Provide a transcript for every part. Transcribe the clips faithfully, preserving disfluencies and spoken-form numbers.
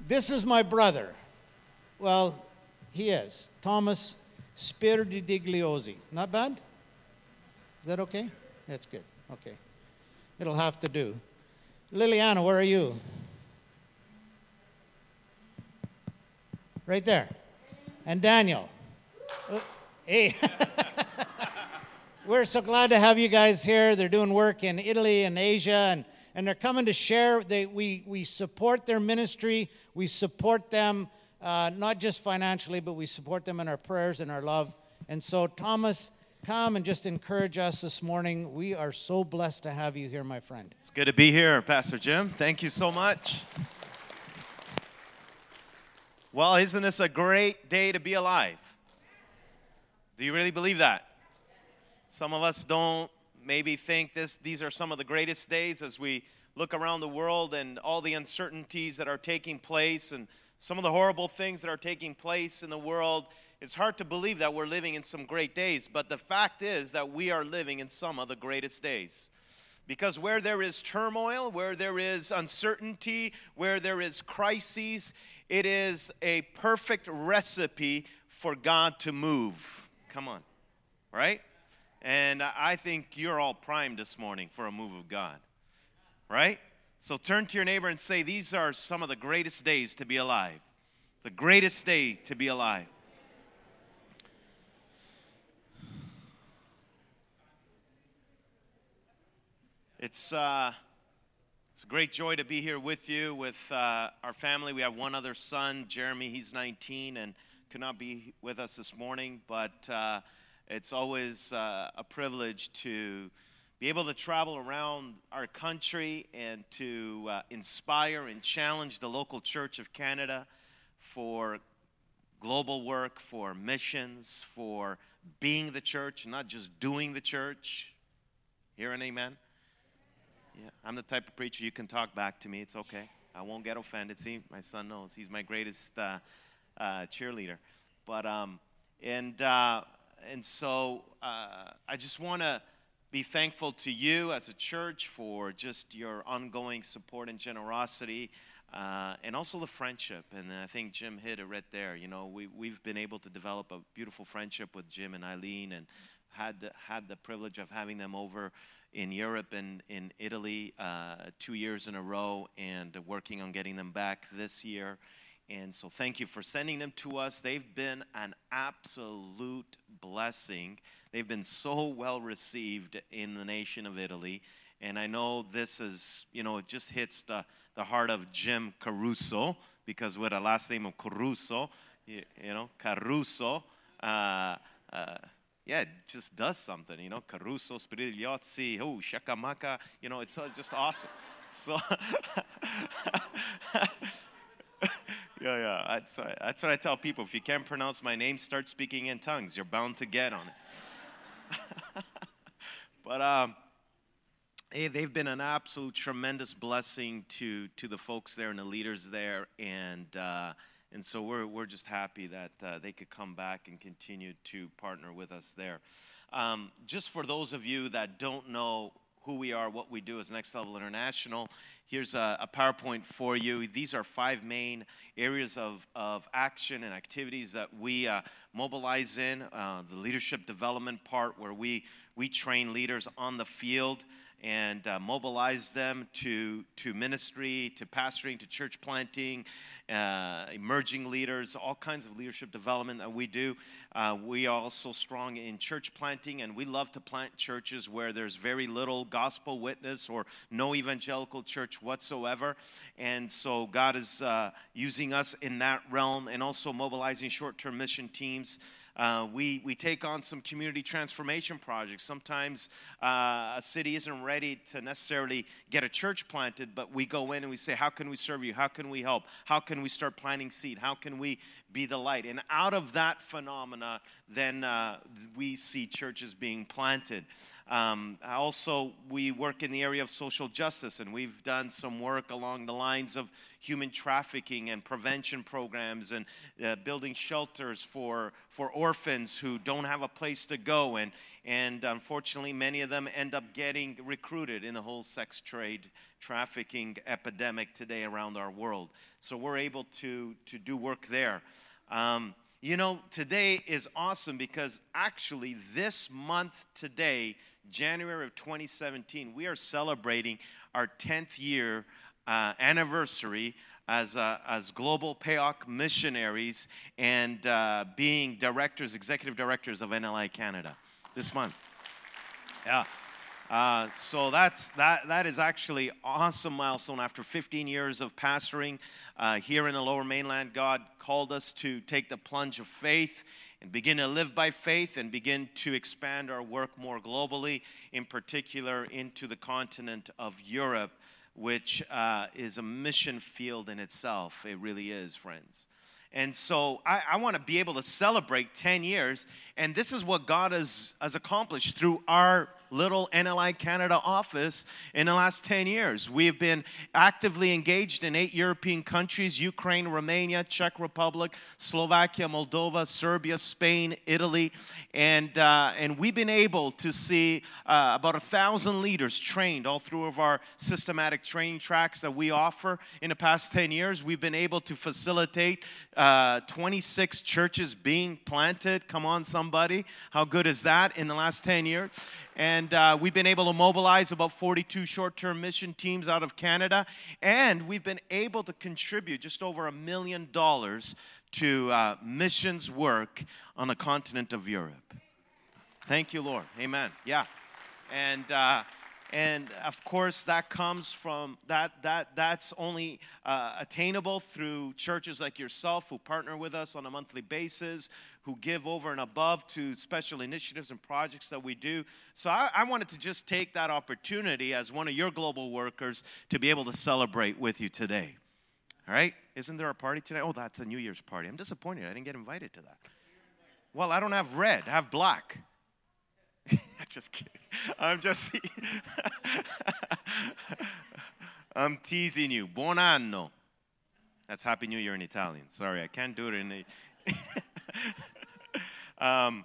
This is my brother. Well, he is. Thomas Spiridigliosi. Not bad? Is that okay? That's good. Okay. It'll have to do. Liliana, where are you? Right there. And Daniel. Oh, hey. We're so glad to have you guys here. They're doing work in Italy and Asia, and, and they're coming to share. They, we, we support their ministry. We support them, uh, not just financially, but we support them in our prayers and our love. And so, Thomas, come and just encourage us this morning. We are so blessed to have you here, my friend. It's good to be here, Pastor Jim. Thank you so much. Well, isn't this a great day to be alive? Do you really believe that? Some of us don't maybe think this. These are some of the greatest days as we look around the world and all the uncertainties that are taking place and some of the horrible things that are taking place in the world. It's hard to believe that we're living in some great days, but the fact is that we are living in some of the greatest days. Because where there is turmoil, where there is uncertainty, where there is crises, it is a perfect recipe for God to move. Come on, right? And I think you're all primed this morning for a move of God, right? So turn to your neighbor and say, these are some of the greatest days to be alive. The greatest day to be alive. It's uh, it's a great joy to be here with you, with uh, our family. We have one other son, Jeremy. He's nineteen and could not be with us this morning, but uh, it's always uh, a privilege to be able to travel around our country and to uh, inspire and challenge the local Church of Canada for global work, for missions, for being the church, not just doing the church. Hear an amen? Yeah, I'm the type of preacher you can talk back to me. It's okay. I won't get offended. See, my son knows. He's my greatest uh, uh, cheerleader. But um, and uh, and so uh, I just want to be thankful to you as a church for just your ongoing support and generosity, uh, and also the friendship. And I think Jim hit it right there. You know, we we've been able to develop a beautiful friendship with Jim and Eileen, and had the, had the privilege of having them over in Europe and in Italy uh, two years in a row, and working on getting them back this year. And so thank you for sending them to us. They've been an absolute blessing. They've been so well received in the nation of Italy. And I know this is, you know, it just hits the, the heart of Jim Caruso, because with a last name of Caruso, you, you know, Caruso, uh, uh, yeah, it just does something, you know. Caruso, Spirigliozzi, oh, Shakamaka, you know, it's uh, just awesome. So, yeah, yeah, that's, that's what I tell people. If you can't pronounce my name, start speaking in tongues. You're bound to get on it. But um, hey, they've been an absolute tremendous blessing to to the folks there and the leaders there, and uh, And so we're we're just happy that uh, they could come back and continue to partner with us there. Um, just for those of you that don't know who we are, what we do as Next Level International, here's a, a PowerPoint for you. These are five main areas of, of action and activities that we uh, mobilize in. Uh, the leadership development part, where we, we train leaders on the field and uh, mobilize them to, to ministry, to pastoring, to church planting, uh, emerging leaders, all kinds of leadership development that we do. Uh, we are also strong in church planting, and we love to plant churches where there's very little gospel witness or no evangelical church whatsoever. And so God is uh, using us in that realm, and also mobilizing short-term mission teams. Uh, we, we take on some community transformation projects. Sometimes uh, a city isn't ready to necessarily get a church planted, but we go in and we say, how can we serve you? How can we help? How can we start planting seed? How can we be the light? And out of that phenomena, then uh, we see churches being planted. Um, also, we work in the area of social justice, and we've done some work along the lines of human trafficking and prevention programs, and uh, building shelters for for orphans who don't have a place to go, and and unfortunately, many of them end up getting recruited in the whole sex trade trafficking epidemic today around our world. So we're able to to do work there. Um, you know, today is awesome because actually this month today, January of twenty seventeen, we are celebrating our tenth year uh, anniversary as uh, as global P E O C missionaries and uh, being directors, executive directors of N L I Canada this month. Yeah. Uh, so that's that. That is actually an awesome milestone. After fifteen years of pastoring uh, here in the Lower Mainland, God called us to take the plunge of faith and begin to live by faith and begin to expand our work more globally, in particular into the continent of Europe, which uh, is a mission field in itself. It really is, friends. And so I, I want to be able to celebrate ten years, and this is what God has, has accomplished through our little N L I Canada office in the last ten years. We've been actively engaged in eight European countries: Ukraine, Romania, Czech Republic, Slovakia, Moldova, Serbia, Spain, Italy. And uh, and we've been able to see uh, about a thousand leaders trained all through of our systematic training tracks that we offer. In the past ten years, we've been able to facilitate uh, twenty-six churches being planted. Come on, somebody. How good is that in the last ten years? And uh, we've been able to mobilize about forty-two short-term mission teams out of Canada. And we've been able to contribute just over a million dollars to uh, missions work on the continent of Europe. Thank you, Lord. Amen. Yeah. And uh, and of course, that comes from, that that that's only uh, attainable through churches like yourself who partner with us on a monthly basis, who give over and above to special initiatives and projects that we do. So I, I wanted to just take that opportunity as one of your global workers to be able to celebrate with you today. All right? Isn't there a party today? Oh, that's a New Year's party. I'm disappointed I didn't get invited to that. Well, I don't have red. I have black. I'm just kidding. I'm just I'm teasing you. Buon anno. That's Happy New Year in Italian. Sorry, I can't do it in the um,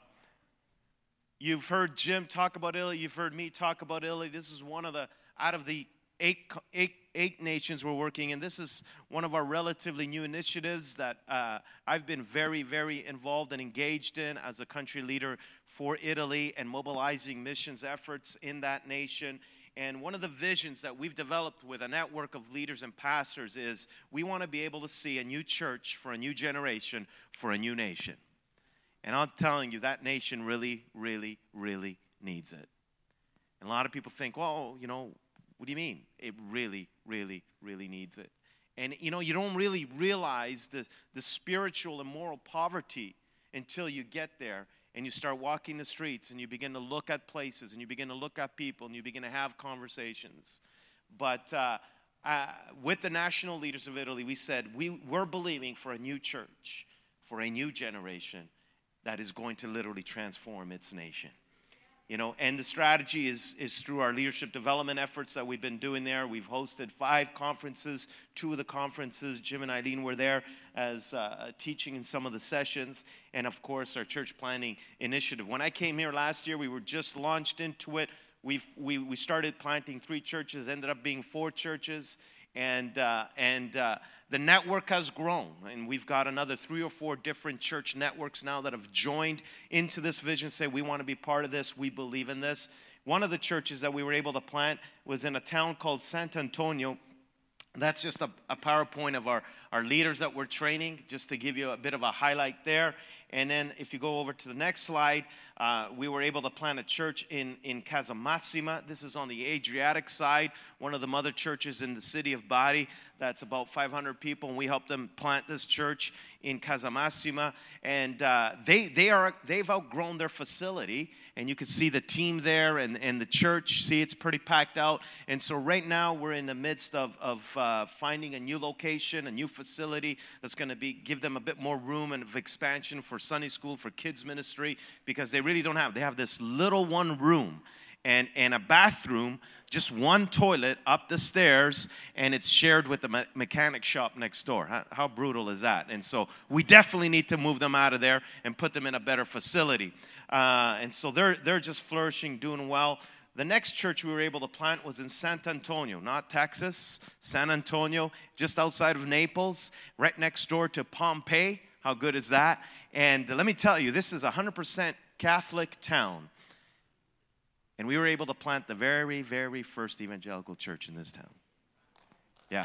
you've heard Jim talk about Italy. You've heard me talk about Italy. This is one of the, out of the eight, eight, eight nations we're working in, this is one of our relatively new initiatives that uh, I've been very, very involved and engaged in as a country leader for Italy and mobilizing missions efforts in that nation. And one of the visions that we've developed with a network of leaders and pastors is we want to be able to see a new church for a new generation for a new nation. And I'm telling you, that nation really, really, really needs it. And a lot of people think, well, you know, what do you mean? It really, really, really needs it. And, you know, you don't really realize the, the spiritual and moral poverty until you get there. And you start walking the streets and you begin to look at places and you begin to look at people and you begin to have conversations. But uh, uh, with the national leaders of Italy, we said we, we're believing for a new church, for a new generation that is going to literally transform its nation. You know, and the strategy is, is through our leadership development efforts that we've been doing there. We've hosted five conferences. Two of the conferences, Jim and Eileen were there as uh, teaching in some of the sessions. And, of course, our church planting initiative. When I came here last year, we were just launched into it. We've, we we started planting three churches, ended up being four churches. And, uh, and uh, the network has grown, and we've got another three or four different church networks now that have joined into this vision, say we want to be part of this, we believe in this. One of the churches that we were able to plant was in a town called Sant'Antonio. That's just a, a PowerPoint of our, our leaders that we're training, just to give you a bit of a highlight there. And then if you go over to the next slide, uh, we were able to plant a church in, in Casamassima. This is on the Adriatic side, one of the mother churches in the city of Bari. That's about five hundred people, and we helped them plant this church in Casamassima. And uh, they, they are, they've outgrown their facility, and you can see the team there and, and the church. See, it's pretty packed out. And so right now we're in the midst of, of uh, finding a new location, a new facility that's going to be give them a bit more room and of expansion for Sunday school, for kids ministry, because they really don't have. They have this little one room. and, and a bathroom, just one toilet up the stairs, and it's shared with the me- mechanic shop next door. How, how brutal is that? And so we definitely need to move them out of there and put them in a better facility. Uh, and so they're they're just flourishing, doing well. The next church we were able to plant was in San Antonio, not Texas, San Antonio, just outside of Naples, right next door to Pompeii. How good is that? And let me tell you, this is a one hundred percent Catholic town. And we were able to plant the very, very first evangelical church in this town. Yeah.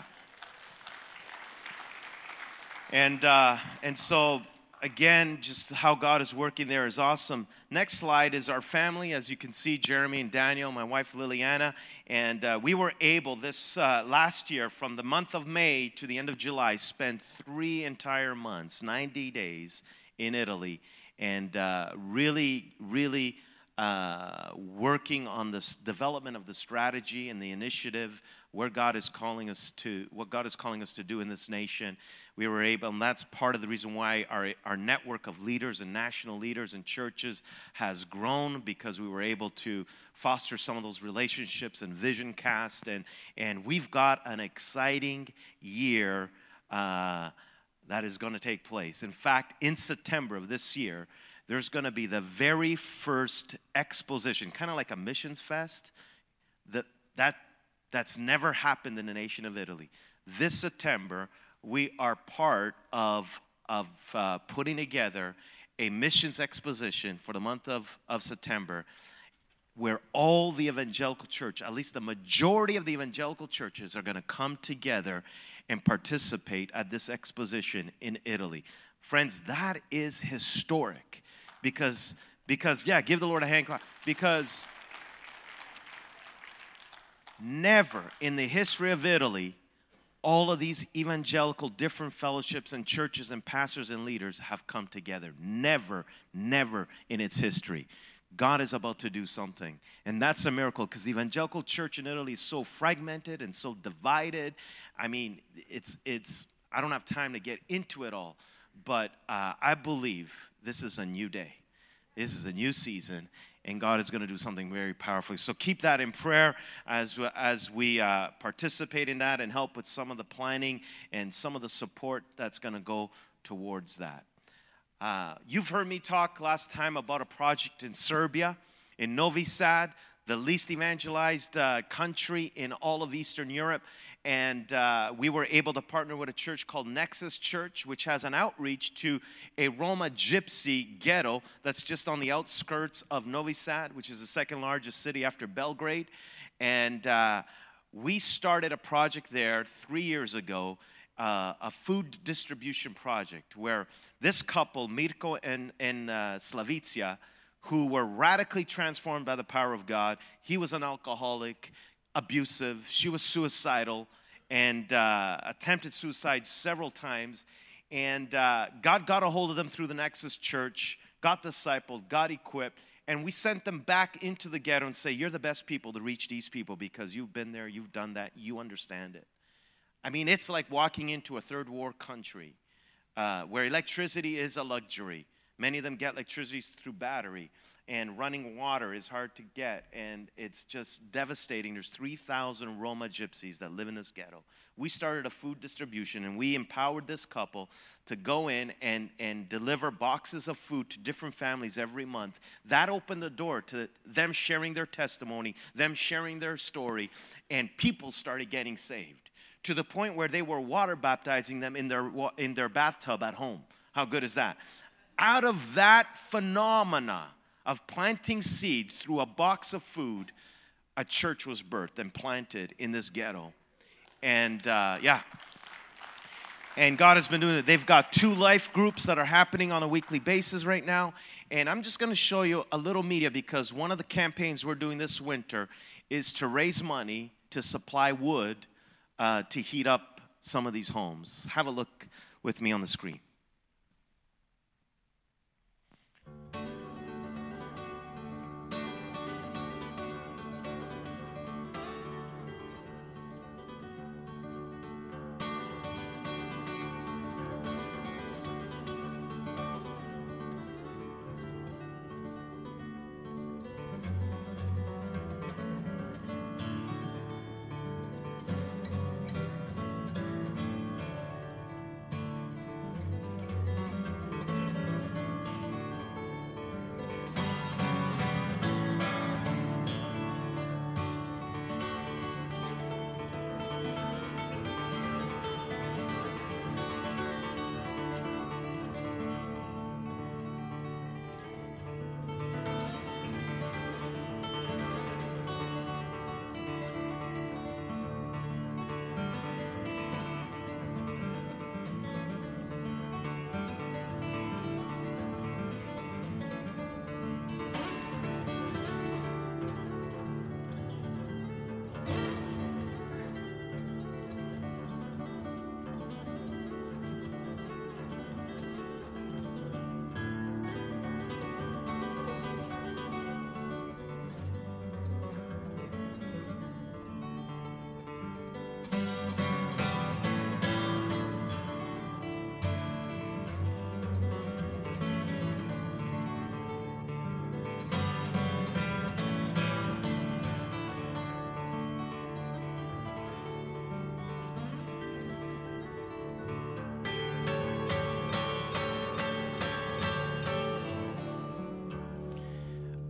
And uh, and so, again, just how God is working there is awesome. Next slide is our family. As you can see, Jeremy and Daniel, my wife Liliana. And uh, we were able this uh, last year, from the month of May to the end of July, spend three entire months, ninety days in Italy. And uh, really, really... Uh, working on this development of the strategy and the initiative, where God is calling us to, what God is calling us to do in this nation. We were able, and that's part of the reason why our, our network of leaders and national leaders and churches has grown, because we were able to foster some of those relationships and vision cast, and, and we've got an exciting year uh, that is going to take place. In fact, in September of this year, there's going to be the very first exposition, kind of like a missions fest, that, that, that's never happened in the nation of Italy. This September, we are part of, of uh, putting together a missions exposition for the month of, of September, where all the evangelical church, at least the majority of the evangelical churches, are going to come together and participate at this exposition in Italy. Friends, that is historic. Because, because, yeah, give the Lord a hand clap. Because never in the history of Italy, all of these evangelical different fellowships and churches and pastors and leaders have come together. Never, never in its history. God is about to do something. And that's a miracle, because the evangelical church in Italy is so fragmented and so divided. I mean, it's, it's, I don't have time to get into it all. But uh, I believe this is a new day. This is a new season, and God is going to do something very powerful. So keep that in prayer as, as we uh, participate in that and help with some of the planning and some of the support that's going to go towards that. Uh, you've heard me talk last time about a project in Serbia, in Novi Sad, the least evangelized uh, country in all of Eastern Europe. And uh, we were able to partner with a church called Nexus Church, which has an outreach to a Roma gypsy ghetto that's just on the outskirts of Novi Sad, which is the second largest city after Belgrade. And uh, we started a project there three years ago, uh, a food distribution project, where this couple, Mirko and, and uh, Slavicia, who were radically transformed by the power of God. He was an alcoholic, abusive. She was suicidal and uh, attempted suicide several times. And uh, God got a hold of them through the Nexus Church, got discipled, got equipped, and we sent them back into the ghetto and say, you're the best people to reach these people because you've been there, you've done that, you understand it. I mean, it's like walking into a third world country uh, where electricity is a luxury. Many of them get electricity through battery, and running water is hard to get, and it's just devastating. There's three thousand Roma gypsies that live in this ghetto. We started a food distribution, and we empowered this couple to go in and, and deliver boxes of food to different families every month. That opened the door to them sharing their testimony, them sharing their story, and people started getting saved to the point where they were water baptizing them in their, in their bathtub at home. How good is that? Out of that phenomena of planting seed through a box of food, a church was birthed and planted in this ghetto. And uh, yeah, and God has been doing it. They've got two life groups that are happening on a weekly basis right now. And I'm just going to show you a little media, because one of the campaigns we're doing this winter is to raise money to supply wood uh, to heat up some of these homes. Have a look with me on the screen.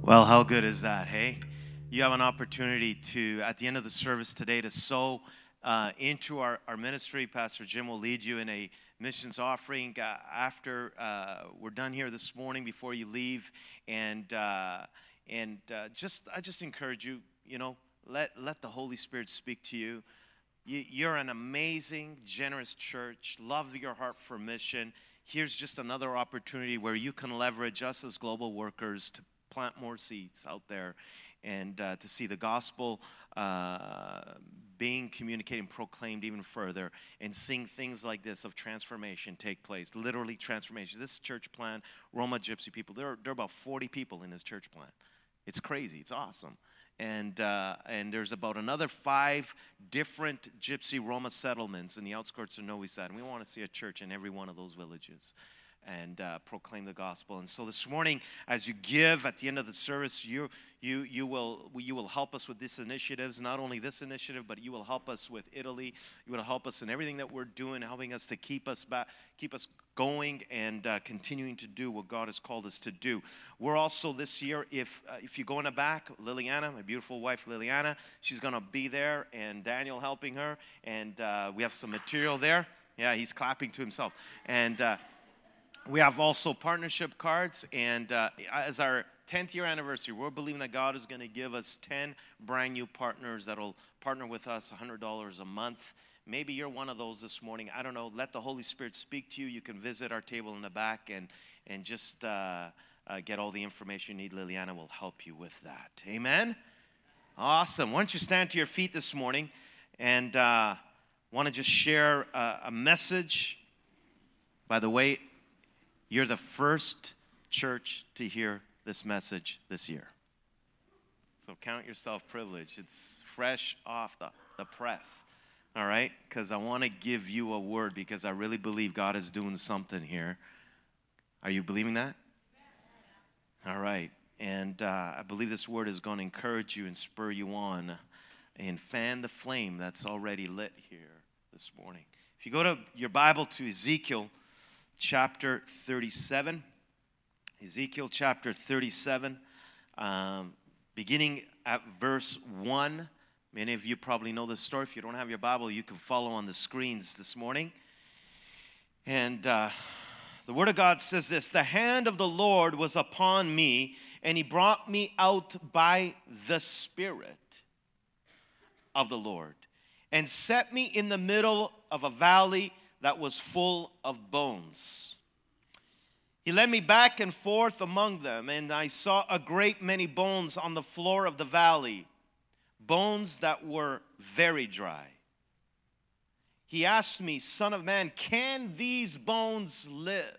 Well, how good is that, hey? You have an opportunity to, at the end of the service today, to sow uh, into our, our ministry. Pastor Jim will lead you in a missions offering uh, after uh, we're done here this morning, before you leave. And uh, and uh, just, I just encourage you, you know, let, let the Holy Spirit speak to you. you. You're an amazing, generous church. Love your heart for mission. Here's just another opportunity where you can leverage us as global workers to plant more seeds out there, and uh, to see the gospel uh, being communicated and proclaimed even further, and seeing things like this of transformation take place, literally transformation. This church plant, Roma Gypsy people, there are, there are about forty people in this church plant. It's crazy. It's awesome. And uh, and there's about another five different Gypsy Roma settlements in the outskirts of Novi Sad, and we want to see a church in every one of those villages and uh, proclaim the gospel. And so this morning, as you give at the end of the service, you you you will you will help us with these initiatives. Not only this initiative, but you will help us with Italy. You will help us in everything that we're doing, helping us to keep us back, keep us going, and uh, continuing to do what God has called us to do. We're also this year, if uh, if you go in the back, Liliana, my beautiful wife Liliana, she's going to be there, and Daniel helping her, and uh, we have some material there. Yeah, he's clapping to himself, and. Uh, We have also partnership cards, and uh, as our tenth year anniversary, we're believing that God is going to give us ten brand new partners that will partner with us one hundred dollars a month. Maybe you're one of those this morning. I don't know. Let the Holy Spirit speak to you. You can visit our table in the back and, and just uh, uh, get all the information you need. Liliana will help you with that. Amen? Awesome. Why don't you stand to your feet this morning, and uh, want to just share a, a message. By the way, you're the first church to hear this message this year. So count yourself privileged. It's fresh off the, the press, all right? Because I want to give you a word, because I really believe God is doing something here. Are you believing that? All right. And uh, I believe this word is going to encourage you and spur you on and fan the flame that's already lit here this morning. If you go to your Bible to Ezekiel chapter thirty-seven, Ezekiel chapter thirty-seven, um, beginning at verse one. Many of you probably know this story. If you don't have your Bible, you can follow on the screens this morning. And uh, the Word of God says this: the hand of the Lord was upon me, and He brought me out by the Spirit of the Lord, and set me in the middle of a valley that was full of bones. He led me back and forth among them, and I saw a great many bones on the floor of the valley, bones that were very dry. He asked me, Son of man, can these bones live?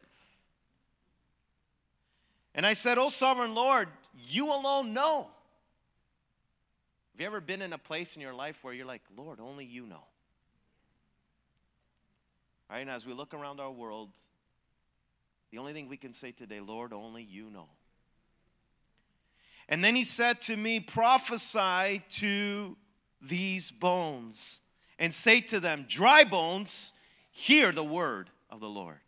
And I said, O sovereign Lord, you alone know. Have you ever been in a place in your life where you're like, Lord, only you know? All right, and as we look around our world, the only thing we can say today, Lord, only you know. And then he said to me, prophesy to these bones and say to them, dry bones, hear the word of the Lord.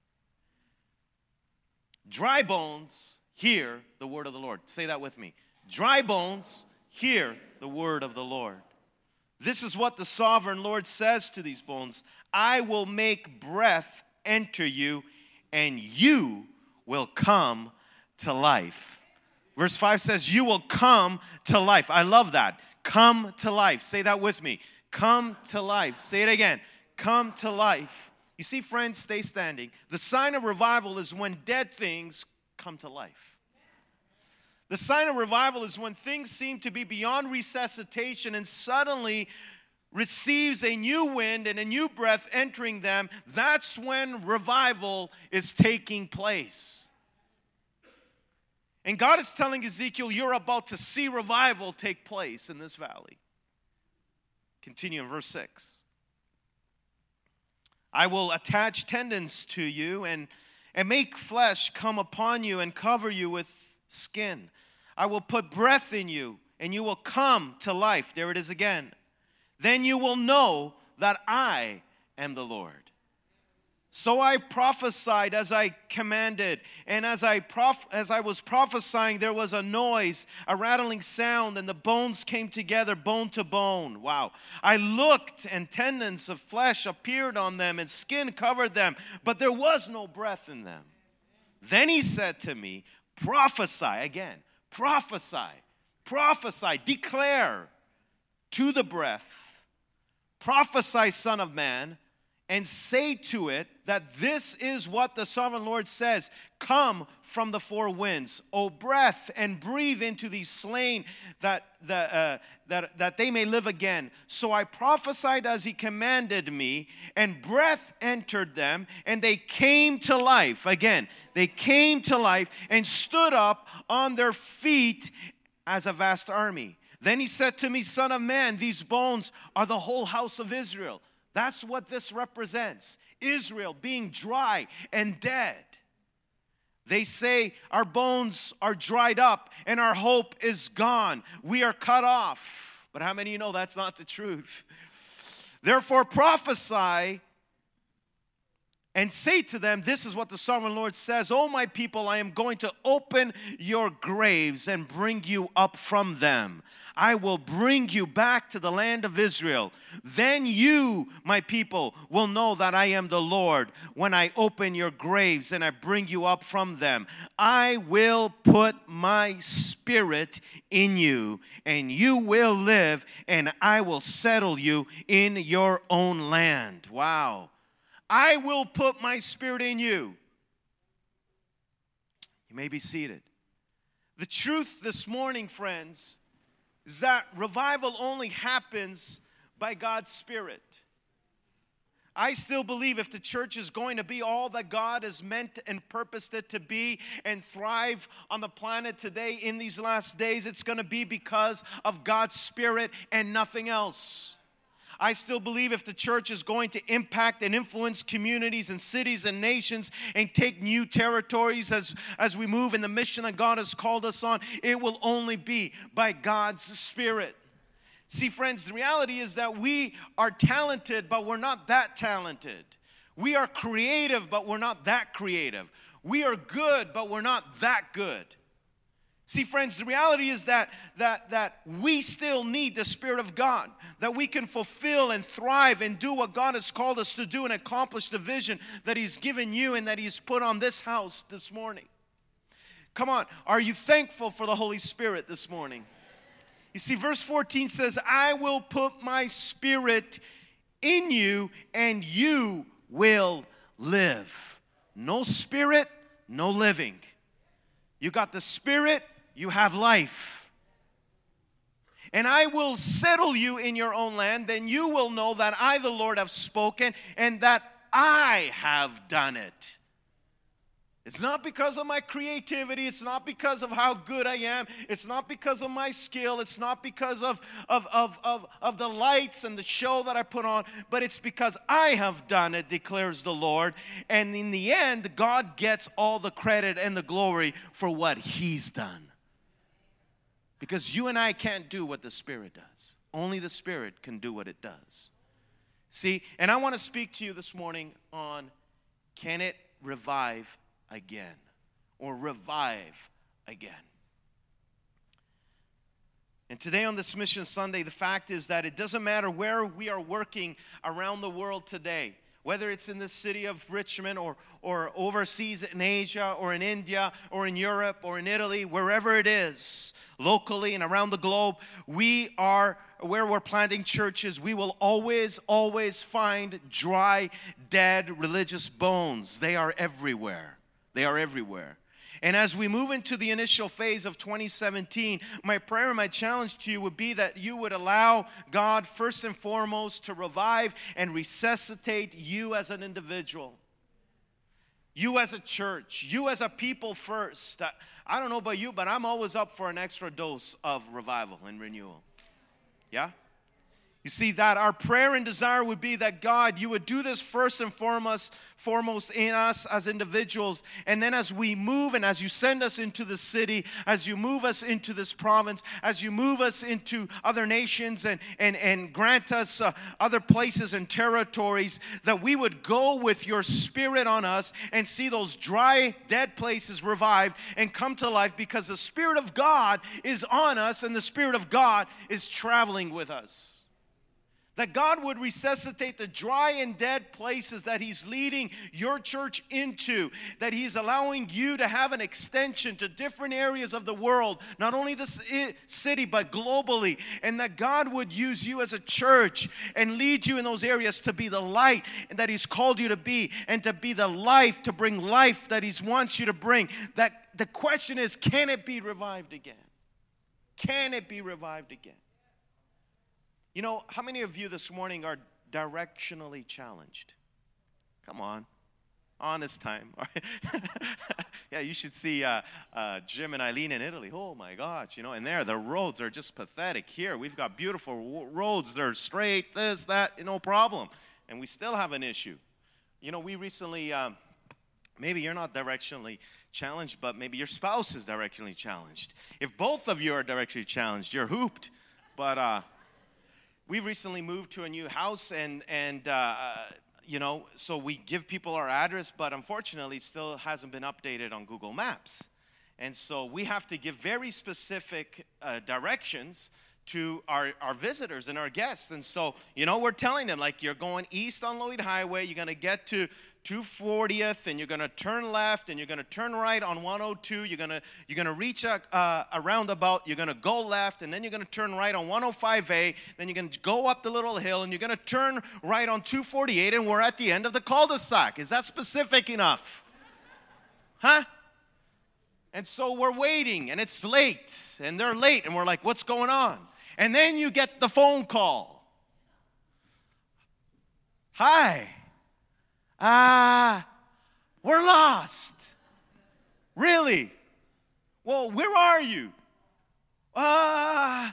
Dry bones, hear the word of the Lord. Say that with me. Dry bones, hear the word of the Lord. This is what the sovereign Lord says to these bones. I will make breath enter you, and you will come to life. Verse five says, you will come to life. I love that. Come to life. Say that with me. Come to life. Say it again. Come to life. You see, friends, stay standing. The sign of revival is when dead things come to life. The sign of revival is when things seem to be beyond resuscitation and suddenly receives a new wind and a new breath entering them. That's when revival is taking place. And God is telling Ezekiel, you're about to see revival take place in this valley. Continue in verse six. I will attach tendons to you and, and make flesh come upon you and cover you with skin. I will put breath in you, and you will come to life. There it is again. Then you will know that I am the Lord. So I prophesied as I commanded, and as I prof- as I was prophesying, there was a noise, a rattling sound, and the bones came together, bone to bone. Wow. I looked, and tendons of flesh appeared on them, and skin covered them, but there was no breath in them. Then he said to me, prophesy, again, prophesy, prophesy, declare to the breath, prophesy, Son of Man, and say to it that this is what the sovereign Lord says. Come from the four winds, O breath, and breathe into these slain that, the, uh, that, that they may live again. So I prophesied as he commanded me, and breath entered them, and they came to life. Again, they came to life and stood up on their feet as a vast army. Then he said to me, Son of man, these bones are the whole house of Israel. That's what this represents. Israel being dry and dead. They say our bones are dried up and our hope is gone. We are cut off. But how many of you know that's not the truth? Therefore prophesy and say to them, this is what the sovereign Lord says. O my people, I am going to open your graves and bring you up from them. I will bring you back to the land of Israel. Then you, my people, will know that I am the Lord when I open your graves and I bring you up from them. I will put my spirit in you, and you will live, and I will settle you in your own land. Wow. I will put my spirit in you. You may be seated. The truth this morning, friends, is that revival only happens by God's Spirit. I still believe if the church is going to be all that God has meant and purposed it to be and thrive on the planet today in these last days, it's going to be because of God's Spirit and nothing else. I still believe if the church is going to impact and influence communities and cities and nations and take new territories as, as we move in the mission that God has called us on, it will only be by God's Spirit. See, friends, the reality is that we are talented, but we're not that talented. We are creative, but we're not that creative. We are good, but we're not that good. See, friends, the reality is that, that, that we still need the Spirit of God, that we can fulfill and thrive and do what God has called us to do and accomplish the vision that He's given you and that He's put on this house this morning. Come on, are you thankful for the Holy Spirit this morning? You see, verse fourteen says, I will put my Spirit in you and you will live. No Spirit, no living. You got the Spirit, you have life. And I will settle you in your own land, then you will know that I, the Lord, have spoken and that I have done it. It's not because of my creativity. It's not because of how good I am. It's not because of my skill. It's not because of, of, of, of, of the lights and the show that I put on. But it's because I have done it, declares the Lord. And in the end, God gets all the credit and the glory for what He's done. Because you and I can't do what the Spirit does. Only the Spirit can do what it does. See, and I want to speak to you this morning on, can it revive again, or revive again? And today on this Mission Sunday, the fact is that it doesn't matter where we are working around the world today, whether it's in the city of Richmond or, or overseas in Asia or in India or in Europe or in Italy, wherever it is, locally and around the globe, we are, where we're planting churches, we will always, always find dry, dead religious bones. They are everywhere. They are everywhere. And as we move into the initial phase of twenty seventeen, my prayer and my challenge to you would be that you would allow God first and foremost to revive and resuscitate you as an individual. You as a church. You as a people first. I, I don't know about you, but I'm always up for an extra dose of revival and renewal. Yeah? You see, that our prayer and desire would be that God, you would do this first and foremost, foremost in us as individuals. And then as we move and as you send us into the city, as you move us into this province, as you move us into other nations and, and, and grant us uh, other places and territories, that we would go with your Spirit on us and see those dry, dead places revived and come to life, because the Spirit of God is on us and the Spirit of God is traveling with us. That God would resuscitate the dry and dead places that He's leading your church into. That He's allowing you to have an extension to different areas of the world. Not only this city, but globally. And that God would use you as a church and lead you in those areas to be the light that He's called you to be. And to be the life, to bring life that He wants you to bring. That the question is, can it be revived again? Can it be revived again? You know, how many of you this morning are directionally challenged? Come on. Honest time. Yeah, you should see uh, uh, Jim and Eileen in Italy. Oh, my gosh. You know, and there, the roads are just pathetic. Here, we've got beautiful roads. They're straight, this, that, no problem. And we still have an issue. You know, we recently, um, maybe you're not directionally challenged, but maybe your spouse is directionally challenged. If both of you are directionally challenged, you're hooped. But, uh, we recently moved to a new house, and, and uh, you know, so we give people our address, but unfortunately, it still hasn't been updated on Google Maps. And so we have to give very specific uh, directions to our, our visitors and our guests. And so, you know, we're telling them, like, you're going east on Lloyd Highway, you're going to get to two fortieth, and you're going to turn left, and you're going to turn right on one oh two. You're going to you're going to reach a, uh, a roundabout. You're going to go left, and then you're going to turn right on one oh five A. Then you're going to go up the little hill, and you're going to turn right on two forty-eight, and we're at the end of the cul-de-sac. Is that specific enough? Huh? And so we're waiting, and it's late, and they're late, and we're like, what's going on? And then you get the phone call. Hi. Ah, uh, we're lost. Really? Well, where are you? Ah, uh,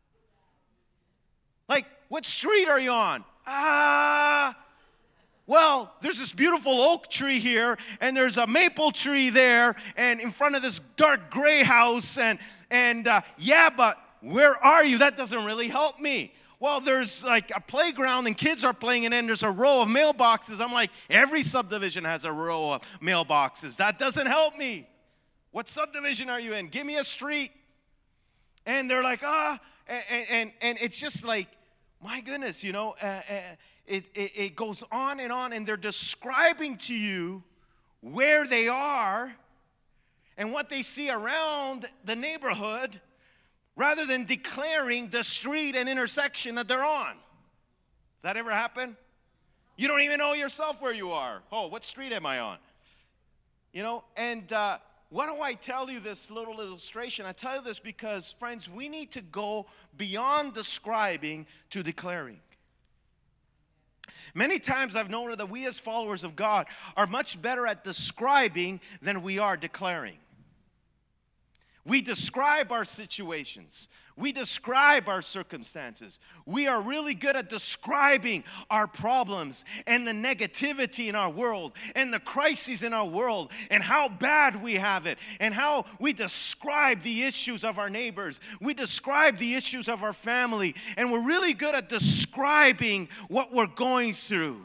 like, what street are you on? Ah, uh, well, there's this beautiful oak tree here, and there's a maple tree there, and in front of this dark gray house, and, and uh, yeah, but where are you? That doesn't really help me. Well, there's like a playground and kids are playing, and then there's a row of mailboxes. I'm like, every subdivision has a row of mailboxes. That doesn't help me. What subdivision are you in? Give me a street. And they're like, ah, and and, and it's just like, my goodness, you know, uh, uh, it, it, it goes on and on, and they're describing to you where they are and what they see around the neighborhood, rather than declaring the street and intersection that they're on. Does that ever happen? You don't even know yourself where you are. Oh, what street am I on? You know, and uh, why do I tell you this little illustration? I tell you this because, friends, we need to go beyond describing to declaring. Many times I've noted that we as followers of God are much better at describing than we are declaring. We describe our situations. We describe our circumstances. We are really good at describing our problems and the negativity in our world and the crises in our world and how bad we have it and how we describe the issues of our neighbors. We describe the issues of our family, and we're really good at describing what we're going through.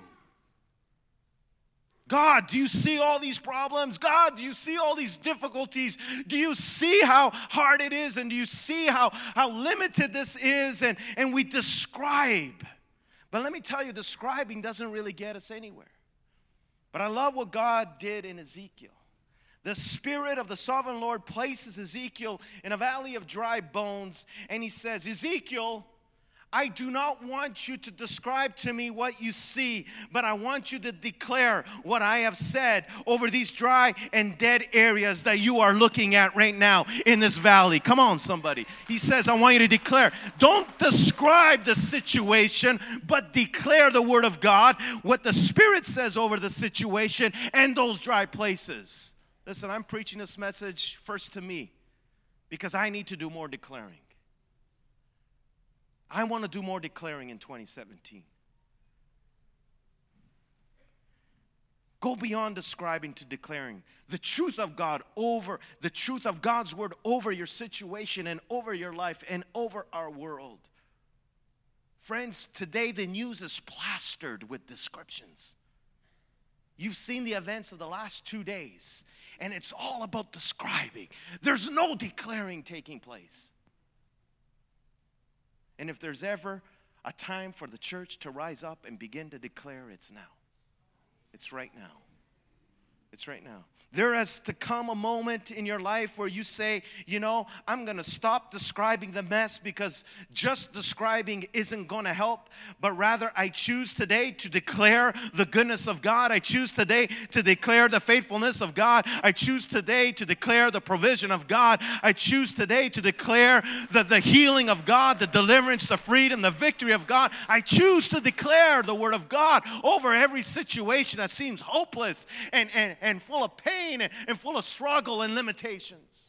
God, do you see all these problems? God, do you see all these difficulties? Do you see how hard it is? And do you see how, how limited this is? And, and we describe. But let me tell you, describing doesn't really get us anywhere. But I love what God did in Ezekiel. The Spirit of the Sovereign Lord places Ezekiel in a valley of dry bones, and He says, Ezekiel, I do not want you to describe to me what you see, but I want you to declare what I have said over these dry and dead areas that you are looking at right now in this valley. Come on, somebody. He says, I want you to declare. Don't describe the situation, but declare the Word of God, what the Spirit says over the situation and those dry places. Listen, I'm preaching this message first to me because I need to do more declaring. I want to do more declaring in twenty seventeen. Go beyond describing to declaring the truth of God over, the truth of God's word over your situation and over your life and over our world. Friends, today the news is plastered with descriptions. You've seen the events of the last two days, and it's all about describing. There's no declaring taking place. And if there's ever a time for the church to rise up and begin to declare, it's now. It's right now. It's right now. There has to come a moment in your life where you say, you know, I'm going to stop describing the mess because just describing isn't going to help. But rather, I choose today to declare the goodness of God. I choose today to declare the faithfulness of God. I choose today to declare the provision of God. I choose today to declare the, the healing of God, the deliverance, the freedom, the victory of God. I choose to declare the word of God over every situation that seems hopeless and, and, and full of pain and full of struggle and limitations.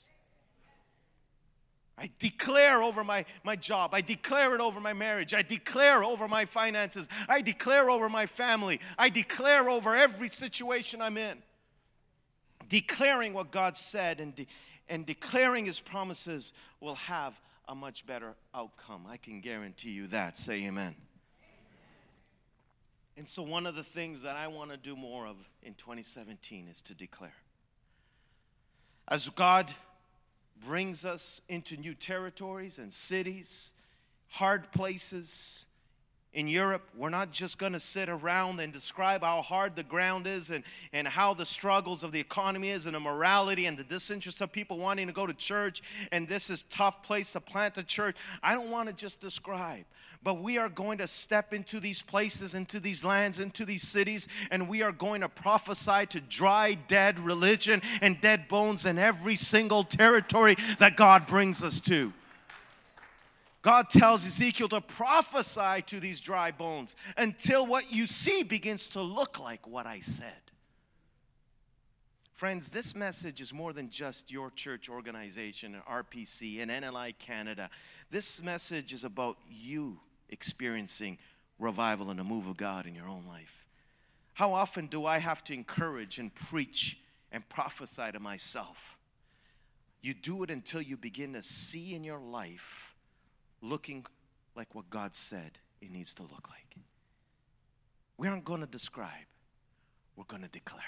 I declare over my, my job. I declare it over my marriage. I declare over my finances. I declare over my family. I declare over every situation I'm in. Declaring what God said and, de- and declaring His promises will have a much better outcome. I can guarantee you that. Say amen. And so one of the things that I want to do more of in twenty seventeen is to declare. As God brings us into new territories and cities, hard places in Europe, we're not just going to sit around and describe how hard the ground is and, and how the struggles of the economy is and the morality and the disinterest of people wanting to go to church, and this is a tough place to plant a church. I don't want to just describe, but we are going to step into these places, into these lands, into these cities, and we are going to prophesy to dry, dead religion and dead bones in every single territory that God brings us to. God tells Ezekiel to prophesy to these dry bones until what you see begins to look like what I said. Friends, this message is more than just your church organization and R P C and N L I Canada. This message is about you experiencing revival and the move of God in your own life. How often do I have to encourage and preach and prophesy to myself? You do it until you begin to see in your life looking like what God said it needs to look like. We aren't going to describe. We're going to declare.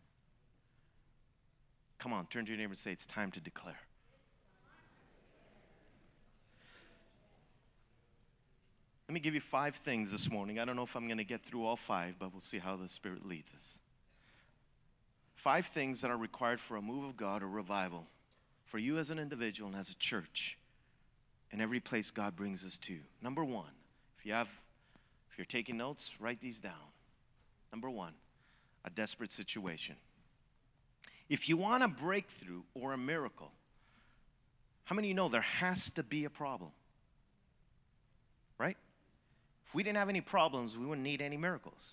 Come on, turn to your neighbor and say, it's time to declare. Let me give you five things this morning. I don't know if I'm going to get through all five, but we'll see how the Spirit leads us. Five things that are required for a move of God or revival for you as an individual and as a church in every place God brings us to. Number one, if you have, if you're taking notes, write these down. Number one, a desperate situation. If you want a breakthrough or a miracle, how many of you know there has to be a problem? Right? If we didn't have any problems, we wouldn't need any miracles.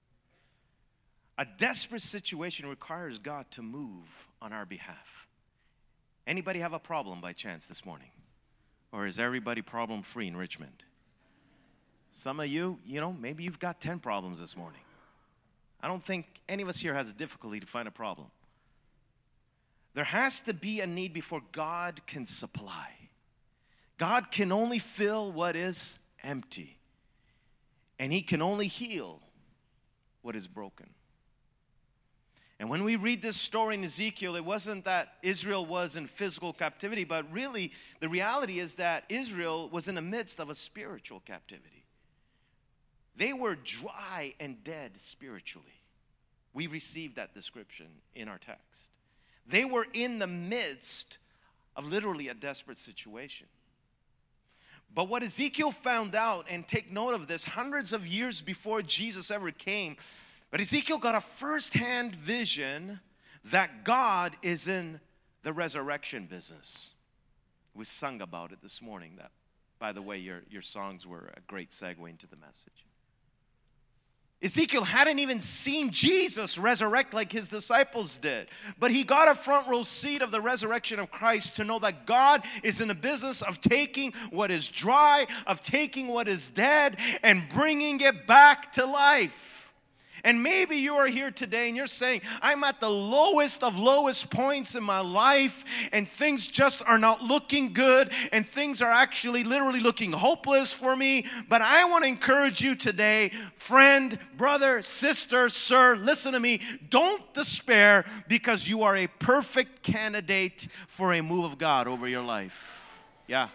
A desperate situation requires God to move on our behalf. Anybody have a problem by chance this morning? Or is everybody problem-free in Richmond? Some of you, you know, maybe you've got ten problems this morning. I don't think any of us here has a difficulty to find a problem. There has to be a need before God can supply. God can only fill what is empty. And He can only heal what is broken. And when we read this story in Ezekiel, it wasn't that Israel was in physical captivity, but really the reality is that Israel was in the midst of a spiritual captivity. They were dry and dead spiritually. We received that description in our text. They were in the midst of literally a desperate situation. But what Ezekiel found out, and take note of this, hundreds of years before Jesus ever came, but Ezekiel got a first-hand vision that God is in the resurrection business. We sung about it this morning. That, by the way, your, your songs were a great segue into the message. Ezekiel hadn't even seen Jesus resurrect like his disciples did. But he got a front row seat of the resurrection of Christ to know that God is in the business of taking what is dry, of taking what is dead, and bringing it back to life. And maybe you are here today and you're saying, I'm at the lowest of lowest points in my life, and things just are not looking good, and things are actually literally looking hopeless for me. But I want to encourage you today, friend, brother, sister, sir, listen to me. Don't despair, because you are a perfect candidate for a move of God over your life. Yeah.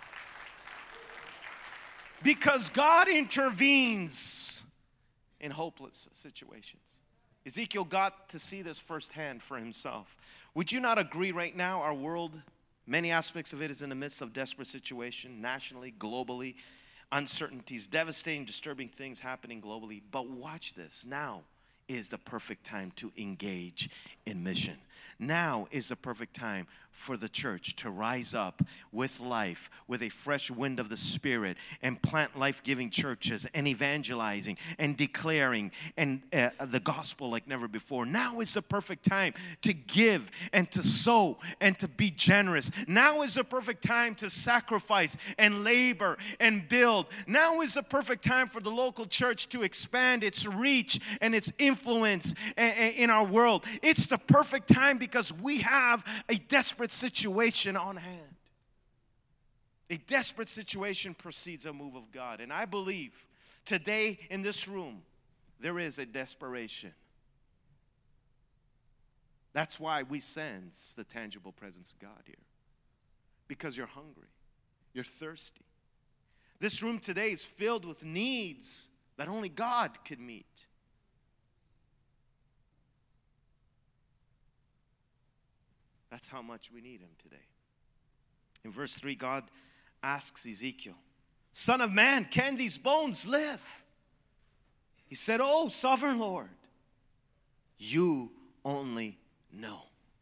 Because God intervenes in hopeless situations. Ezekiel got to see this firsthand for himself. Would you not agree right now our world, many aspects of it, is in the midst of desperate situation, nationally, globally, uncertainties, devastating, disturbing things happening globally. But watch this. Now is the perfect time to engage in mission. Now is the perfect time for the church to rise up with life, with a fresh wind of the Spirit, and plant life-giving churches, and evangelizing and declaring and uh, the gospel like never before. Now is the perfect time to give and to sow and to be generous. Now is the perfect time to sacrifice and labor and build. Now is the perfect time for the local church to expand its reach and its influence in our world. It's the perfect time because we have a desperate situation on hand. A desperate situation precedes a move of God. And I believe today in this room, there is a desperation. That's why we sense the tangible presence of God here. Because you're hungry. You're thirsty. This room today is filled with needs that only God could meet. That's how much we need him today. In verse three, God asks Ezekiel, Son of man, can these bones live? He said, Oh, sovereign Lord, you only know.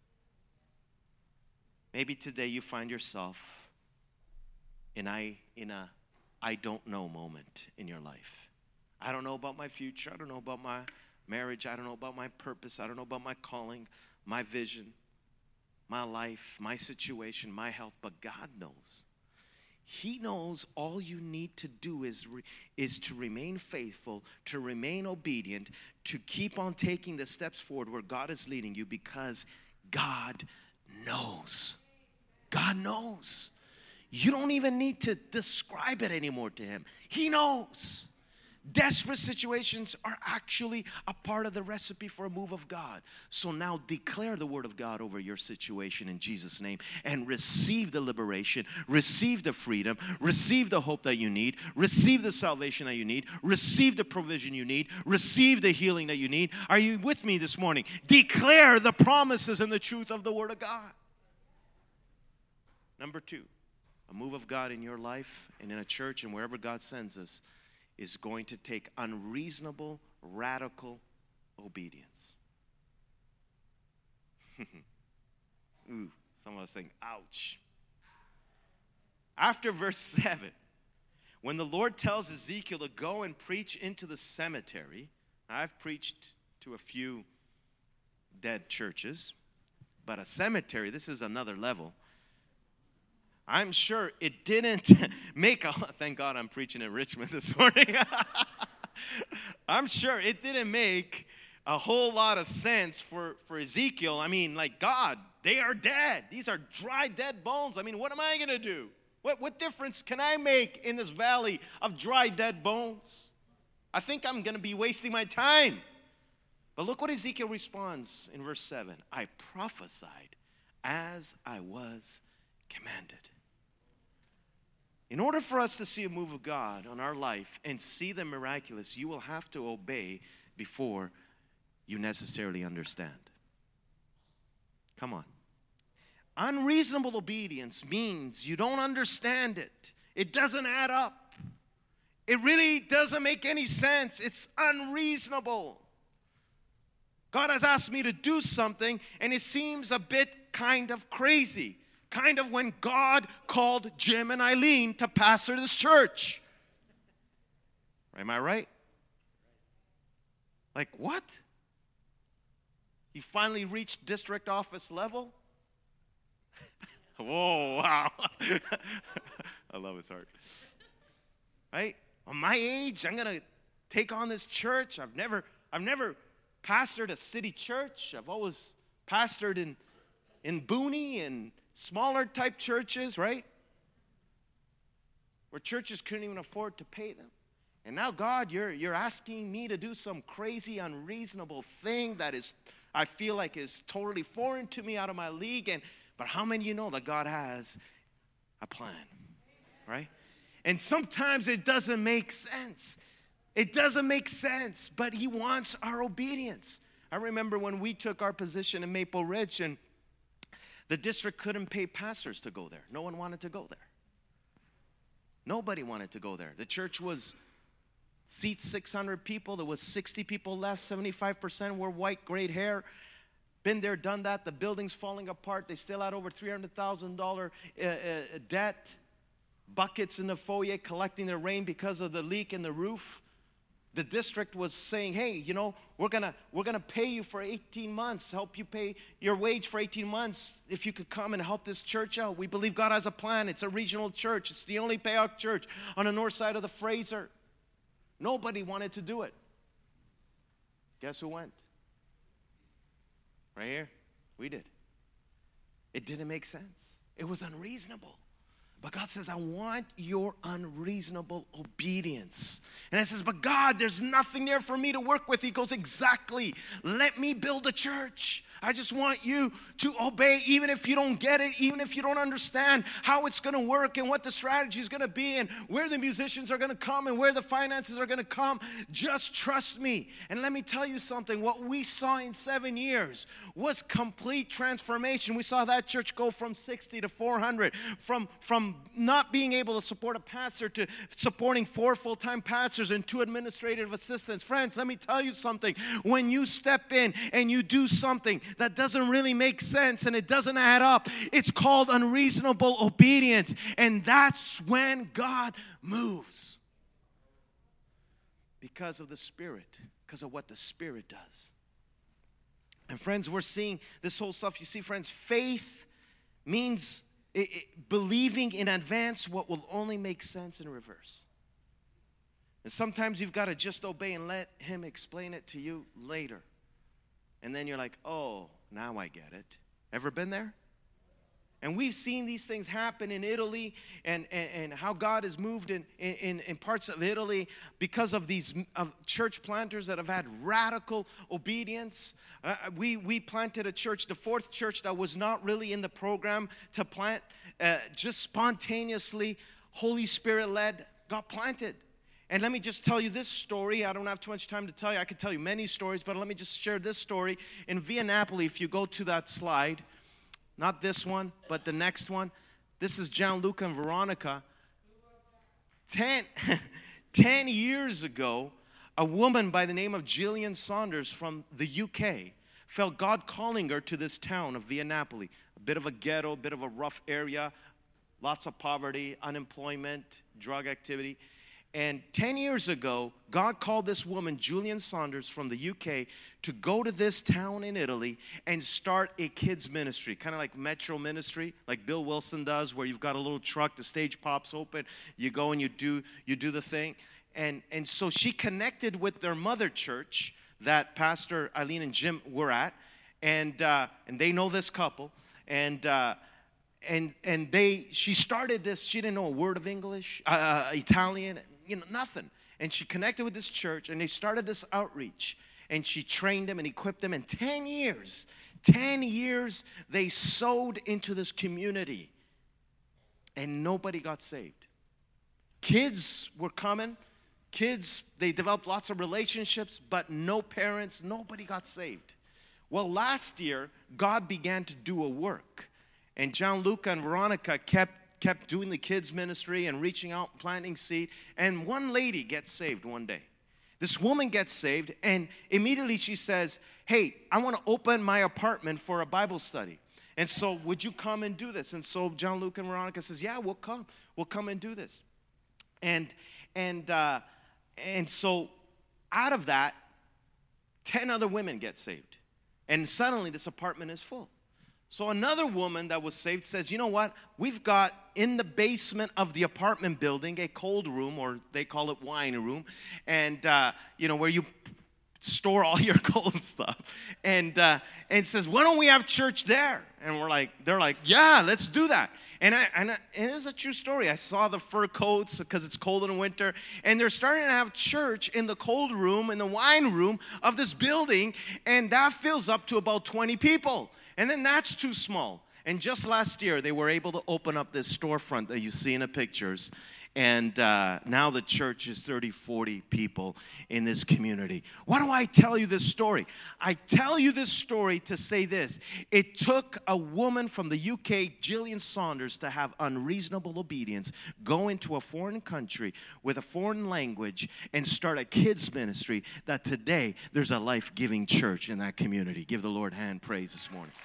Maybe today you find yourself in, I, in a I don't know moment in your life. I don't know about my future. I don't know about my marriage. I don't know about my purpose. I don't know about my calling, my vision, my life, my situation, my health, but God knows. He knows all you need to do is, re, is to remain faithful, to remain obedient, to keep on taking the steps forward where God is leading you, because God knows. God knows. You don't even need to describe it anymore to him. He knows. Desperate situations are actually a part of the recipe for a move of God. So now declare the word of God over your situation in Jesus' name and receive the liberation, receive the freedom, receive the hope that you need, receive the salvation that you need, receive the provision you need, receive the healing that you need. Are you with me this morning? Declare the promises and the truth of the word of God. Number two, a move of God in your life and in a church and wherever God sends us is going to take unreasonable, radical obedience. Ooh, some of us think, ouch. After verse seven, when the Lord tells Ezekiel to go and preach into the cemetery, I've preached to a few dead churches, but a cemetery, this is another level. I'm sure it didn't make a, thank God I'm preaching in Richmond this morning. I'm sure it didn't make a whole lot of sense for, for Ezekiel. I mean, like, God, they are dead. These are dry, dead bones. I mean, what am I going to do? What, what difference can I make in this valley of dry, dead bones? I think I'm going to be wasting my time. But look what Ezekiel responds in verse seven. I prophesied as I was commanded. In order for us to see a move of God on our life and see the miraculous, you will have to obey before you necessarily understand. Come on. Unreasonable obedience means you don't understand it. It doesn't add up. It really doesn't make any sense. It's unreasonable. God has asked me to do something, and it seems a bit kind of crazy. Kind of when God called Jim and Eileen to pastor this church. Am I right? Like, what? He finally reached district office level? Whoa, wow. I love his heart. Right? On my age, I'm going to take on this church. I've never, I've never pastored a city church. I've always pastored in, in Booney and smaller type churches, right? Where churches couldn't even afford to pay them. And now, God, you're, you're asking me to do some crazy, unreasonable thing that is, I feel like is totally foreign to me, out of my league. And but how many of you know that God has a plan, right? And sometimes it doesn't make sense. It doesn't make sense, but He wants our obedience. I remember when we took our position in Maple Ridge, and the district couldn't pay pastors to go there. No one wanted to go there. Nobody wanted to go there. The church was seats six hundred people. There was sixty people left. seventy-five percent were white, great hair. Been there, done that. The building's falling apart. They still had over three hundred thousand dollars uh, uh, debt. Buckets in the foyer collecting the rain because of the leak in the roof. The district was saying, hey, you know, we're gonna we're gonna pay you for eighteen months, help you pay your wage for eighteen months if you could come and help this church out. We believe God has a plan. It's a regional church. It's the only payout church on the north side of the Fraser. Nobody wanted to do it. Guess who went? Right here. We did. It didn't make sense. It was unreasonable. But God says, I want your unreasonable obedience. And I says, but God, there's nothing there for me to work with. He goes, exactly. Let me build a church. I just want you to obey, even if you don't get it, even if you don't understand how it's going to work and what the strategy is going to be and where the musicians are going to come and where the finances are going to come. Just trust me. And let me tell you something. What we saw in seven years was complete transformation. We saw that church go from sixty to four hundred, from, from not being able to support a pastor to supporting four full-time pastors and two administrative assistants. Friends, let me tell you something. When you step in and you do something that doesn't really make sense and it doesn't add up, it's called unreasonable obedience. And that's when God moves. Because of the Spirit, because of what the Spirit does. And friends, we're seeing this whole stuff. You see, friends, faith means it, it, believing in advance what will only make sense in reverse. And sometimes you've got to just obey and let Him explain it to you later. And then you're like, oh, now I get it. Ever been there? And we've seen these things happen in Italy and, and, and how God has moved in, in, in parts of Italy because of these of church planters that have had radical obedience. Uh, we, we planted a church, the fourth church that was not really in the program to plant, uh, just spontaneously, Holy Spirit-led, got planted. And let me just tell you this story. I don't have too much time to tell you. I could tell you many stories, but let me just share this story. In Via Napoli, if you go to that slide, not this one, but the next one. This is Gianluca and Veronica. Ten, ten years ago, a woman by the name of Jillian Saunders from the U K felt God calling her to this town of Via Napoli. A bit of a ghetto, a bit of a rough area, lots of poverty, unemployment, drug activity. And ten years ago, God called this woman, Julian Saunders from the U K, to go to this town in Italy and start a kids ministry, kind of like Metro Ministry, like Bill Wilson does, where you've got a little truck, the stage pops open, you go and you do you do the thing. And, and so she connected with their mother church that Pastor Eileen and Jim were at, and uh, and they know this couple, and uh, and and they she started this. She didn't know a word of English, uh, Italian. You know, nothing. And she connected with this church, and they started this outreach. And she trained them and equipped them. In ten years, ten years, they sowed into this community. And nobody got saved. Kids were coming. Kids, they developed lots of relationships, but no parents, nobody got saved. Well, last year, God began to do a work. And Gianluca and Veronica kept kept doing the kids ministry and reaching out, planting seed. And one lady gets saved one day. This woman gets saved, and immediately she says, hey, I want to open my apartment for a Bible study. And so would you come and do this? And so Gianluca and Veronica says, yeah, we'll come. We'll come and do this. And and uh, and so out of that, ten other women get saved. And suddenly this apartment is full. So another woman that was saved says, you know what? We've got in the basement of the apartment building a cold room, or they call it wine room, and, uh, you know, where you store all your cold stuff. And, uh, and says, why don't we have church there? And we're like, they're like, yeah, let's do that. And, I, and, I, and it is a true story. I saw the fur coats because it's cold in winter. And they're starting to have church in the cold room, in the wine room of this building. And that fills up to about twenty people. And then that's too small. And just last year, they were able to open up this storefront that you see in the pictures. And uh, now the church is thirty, forty people in this community. Why do I tell you this story? I tell you this story to say this. It took a woman from the U K, Jillian Saunders, to have unreasonable obedience, go into a foreign country with a foreign language and start a kids ministry that today there's a life-giving church in that community. Give the Lord hand praise this morning.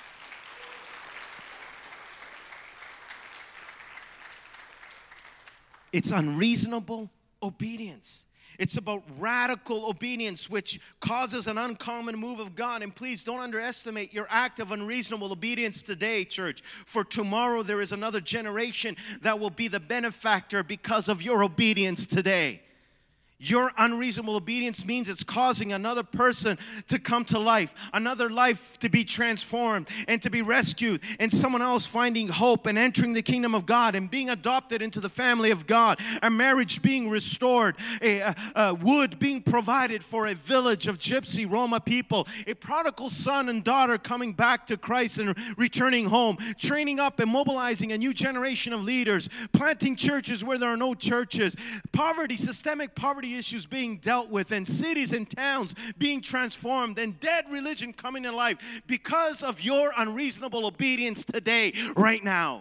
It's unreasonable obedience. It's about radical obedience, which causes an uncommon move of God. And please don't underestimate your act of unreasonable obedience today, church. For tomorrow there is another generation that will be the benefactor because of your obedience today. Your unreasonable obedience means it's causing another person to come to life, another life to be transformed and to be rescued, and someone else finding hope and entering the kingdom of God and being adopted into the family of God, a marriage being restored, a, a, a wood being provided for a village of gypsy Roma people, a prodigal son and daughter coming back to Christ and returning home, training up and mobilizing a new generation of leaders, planting churches where there are no churches, poverty, systemic poverty issues being dealt with, and cities and towns being transformed, and dead religion coming to life because of your unreasonable obedience today, right now.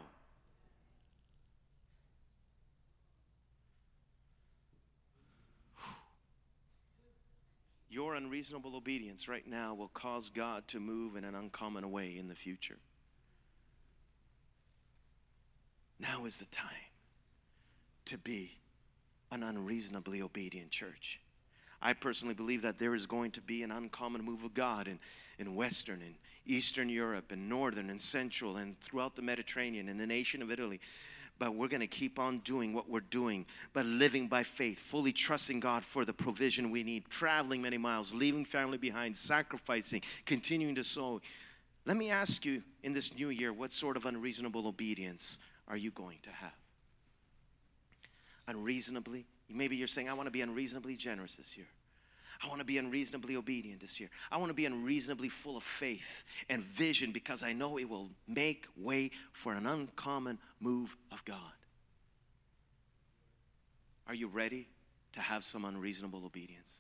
Your unreasonable obedience right now will cause God to move in an uncommon way in the future. Now is the time to be an unreasonably obedient church. I personally believe that there is going to be an uncommon move of God in, in Western and Eastern Europe and Northern and Central and throughout the Mediterranean and the nation of Italy. But we're going to keep on doing what we're doing, but living by faith, fully trusting God for the provision we need, traveling many miles, leaving family behind, sacrificing, continuing to sow. Let me ask you in this new year, what sort of unreasonable obedience are you going to have? Unreasonably. Maybe you're saying, I want to be unreasonably generous this year. I want to be unreasonably obedient this year. I want to be unreasonably full of faith and vision because I know it will make way for an uncommon move of God. Are you ready to have some unreasonable obedience?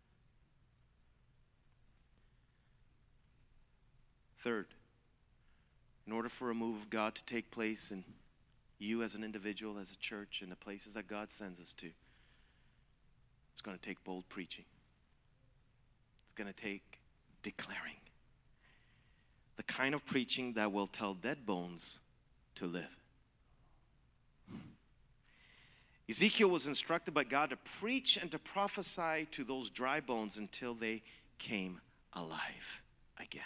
Third, in order for a move of God to take place in you as an individual, as a church, and the places that God sends us to, it's going to take bold preaching. It's going to take declaring. The kind of preaching that will tell dead bones to live. Ezekiel was instructed by God to preach and to prophesy to those dry bones until they came alive again.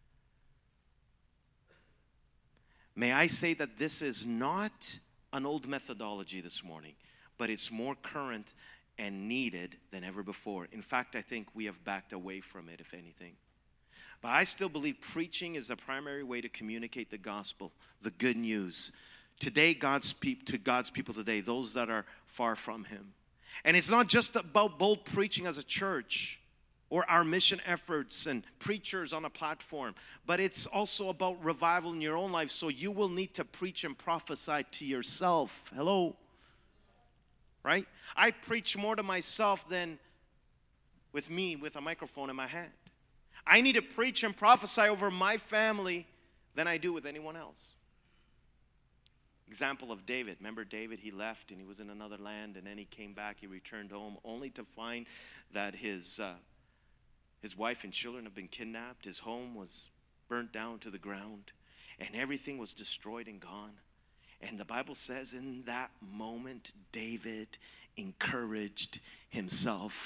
May I say that this is not an old methodology this morning, but it's more current and needed than ever before. In fact, I think we have backed away from it, if anything. But I still believe preaching is the primary way to communicate the gospel, the good news. Today, God's pe- to God's people today, those that are far from Him. And it's not just about bold preaching as a church or our mission efforts and preachers on a platform, but it's also about revival in your own life. So you will need to preach and prophesy to yourself. Hello? Right? I preach more to myself than with me with a microphone in my hand. I need to preach and prophesy over my family than I do with anyone else. Example of David. Remember David? He left and he was in another land, and then he came back. He returned home only to find that his uh, his wife and children have been kidnapped. His home was burnt down to the ground, and everything was destroyed and gone. And the Bible says in that moment, David encouraged himself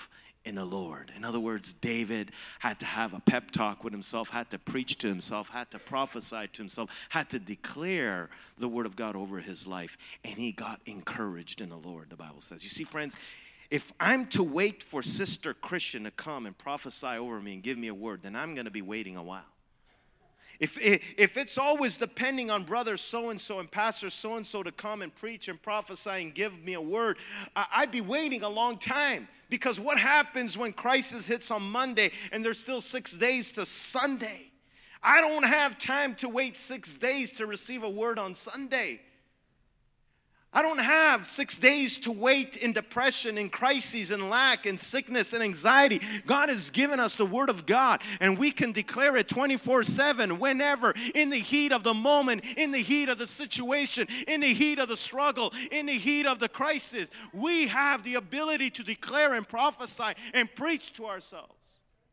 in the Lord. In other words, David had to have a pep talk with himself, had to preach to himself, had to prophesy to himself, had to declare the word of God over his life. And he got encouraged in the Lord, the Bible says. You see, friends, if I'm to wait for Sister Christian to come and prophesy over me and give me a word, then I'm going to be waiting a while. If, if it's always depending on brother so-and-so and pastor so-and-so to come and preach and prophesy and give me a word, I'd be waiting a long time. Because what happens when crisis hits on Monday and there's still six days to Sunday? I don't have time to wait six days to receive a word on Sunday. I don't have six days to wait in depression, in crises, in lack, in sickness, and anxiety. God has given us the Word of God, and we can declare it twenty-four seven, whenever, in the heat of the moment, in the heat of the situation, in the heat of the struggle, in the heat of the crisis. We have the ability to declare and prophesy and preach to ourselves.